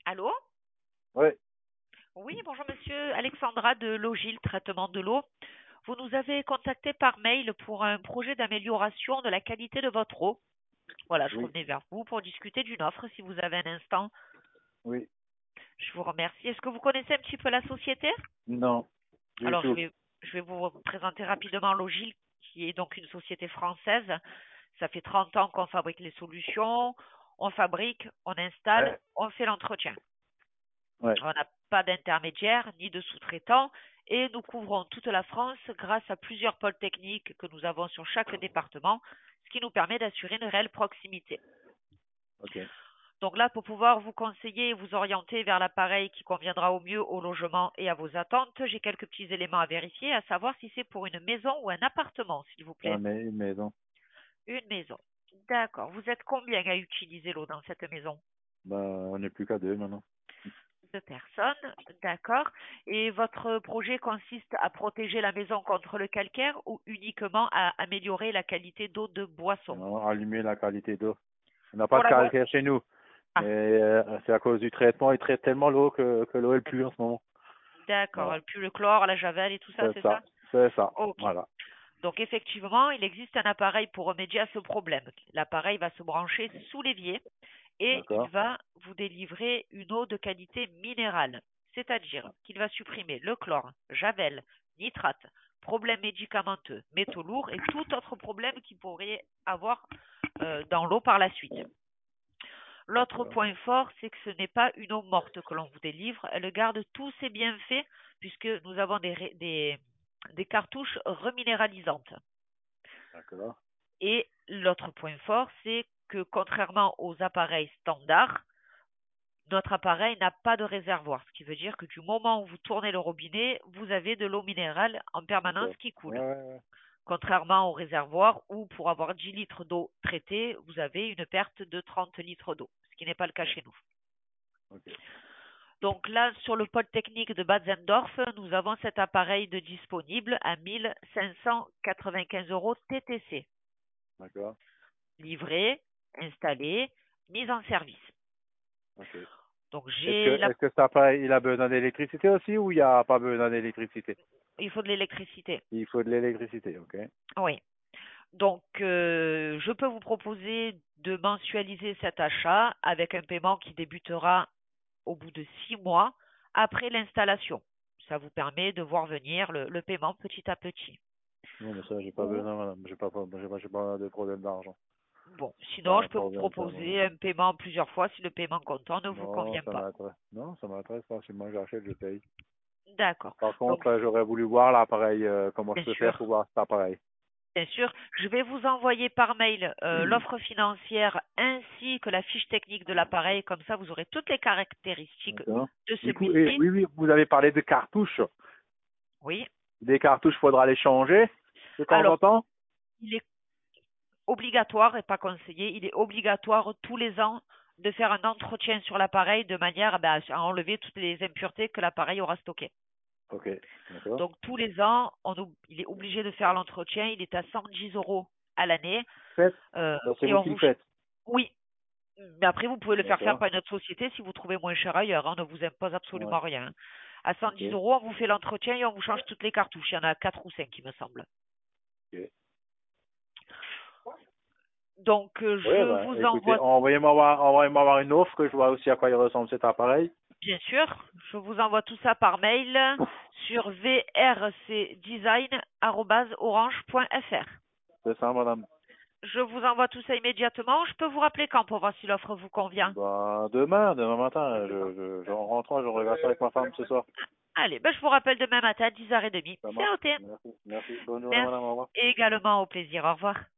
Allô? Oui, Oui, bonjour monsieur Alexandra de Logil, traitement de l'eau. Vous nous avez contacté par mail pour un projet d'amélioration de la qualité de votre eau. Voilà, je oui, revenais vers vous pour discuter d'une offre si vous avez un instant. oui. Je vous remercie. Est-ce que vous connaissez un petit peu la société? Non, du Alors, je tout. vais, je vais vous présenter rapidement Logil, qui est donc une société française. Ça fait 30 ans qu'on fabrique les solutions, on fabrique, on installe, Ouais, on fait l'entretien. ouais. On n'a pas d'intermédiaire ni de sous-traitants et nous couvrons toute la France grâce à plusieurs pôles techniques que nous avons sur chaque département, ce qui nous permet d'assurer une réelle proximité. Ok. Donc là, pour pouvoir vous conseiller et vous orienter vers l'appareil qui conviendra au mieux au logement et à vos attentes, j'ai quelques petits éléments à vérifier, à savoir si c'est pour une maison ou un appartement, s'il vous Ah, plaît. mais une maison. Une maison. D'accord. Vous êtes combien à utiliser l'eau dans cette maison? Bah, on n'est plus qu'à deux maintenant. Deux personnes, d'accord. Et votre projet consiste à protéger la maison contre le calcaire ou uniquement à améliorer la qualité d'eau de boisson? Non, allumer la qualité d'eau. On n'a pas Pour de la boisson. calcaire chez nous, mais Ah, c'est à cause du traitement. Ils traitent tellement l'eau que l'eau est pure en ce moment. d'accord. Voilà, Plus le chlore, la javel et tout ça, c'est c'est ça. ça? C'est ça. Ok. Voilà. Donc effectivement, il existe un appareil pour remédier à ce problème. L'appareil va se brancher sous l'évier et il D'accord. va vous délivrer une eau de qualité minérale, c'est-à-dire qu'il va supprimer le chlore, javel, nitrate, problèmes médicamenteux, métaux lourds et tout autre problème qu'il pourrait avoir dans l'eau par la suite. L'autre D'accord. point fort, c'est que ce n'est pas une eau morte que l'on vous délivre, elle garde tous ses bienfaits puisque nous avons des cartouches reminéralisantes. D'accord. Et l'autre point fort, c'est que contrairement aux appareils standards, notre appareil n'a pas de réservoir, ce qui veut dire que du moment où vous tournez le robinet, vous avez de l'eau minérale en permanence D'accord. qui Ouais, coule. ouais, ouais. Contrairement au réservoir où pour avoir 10 litres d'eau traitée, vous avez une perte de 30 litres d'eau, ce qui n'est pas le cas Ouais. chez nous. Ok. Donc là, sur le pôle technique de Batzendorf, nous avons cet appareil de disponible à 1595 euros TTC, D'accord. livré, installé, mise en service. Ok. Donc Est-ce que, j'ai la... est-ce que ça pareil, il a besoin d'électricité aussi ou il n'y a pas besoin d'électricité? Il faut de l'électricité. Il faut de l'électricité, ok. Oui. Donc, je peux vous proposer de mensualiser cet achat avec un paiement qui débutera au bout de 6 mois après l'installation. Ça vous permet de voir venir le paiement petit à petit. Non, mais ça, j'ai pas Ou, besoin, madame. J'ai pas de problème d'argent. bon, Pas sinon, un je peux vous problème, ça, non. proposer un paiement plusieurs fois si le paiement comptant ne vous Non, convient ça pas. m'intéresse. Non, ça m'intéresse pas. Si moi j'achète, je paye. D'accord. Par Donc, contre, j'aurais voulu voir l'appareil, comment je bien peux faire sûr, pour voir cet appareil. bien sûr, je vais vous envoyer par mail l'offre financière ainsi que la fiche technique de l'appareil. Comme ça, vous aurez toutes les caractéristiques D'accord. de Du coup, et, celui-ci. oui, oui, vous avez parlé de cartouches. Oui. Des cartouches, faudra les changer de temps en Alors, temps. il est obligatoire et pas conseillé, il est obligatoire tous les ans de faire un entretien sur l'appareil de manière à enlever toutes les impuretés que l'appareil aura stockées. Ok, d'accord. Donc tous les ans, il est obligé de faire l'entretien. Il est à 110 euros à l'année. Faites. Euh, Ben, c'est et vous on qui le vous, faites. oui, mais après vous pouvez le faire faire D'accord. par une autre société si vous trouvez moins cher ailleurs. On ne vous impose Ouais. absolument rien. À Ok. 110 euros, on vous fait l'entretien et on vous change toutes les cartouches. Il y en a 4 ou 5, il me semble. Ok. Donc Ouais, je ben, vous écoutez, envoie, envoyez-moi une offre que je vois aussi à quoi il ressemble cet appareil. bien sûr, je vous envoie tout ça par mail sur vrcdesign@orange.fr. C'est ça, madame. Je vous envoie tout ça immédiatement. Je peux vous rappeler quand pour voir si l'offre vous convient. Bah, demain matin, en rentrant, je regarde ça avec ma femme ce soir. Allez, ben je vous rappelle demain matin à 10h30. Ça C'est marche. noté. Merci. Merci. Bonne journée, Merci madame. Au revoir. également, au plaisir. Au revoir.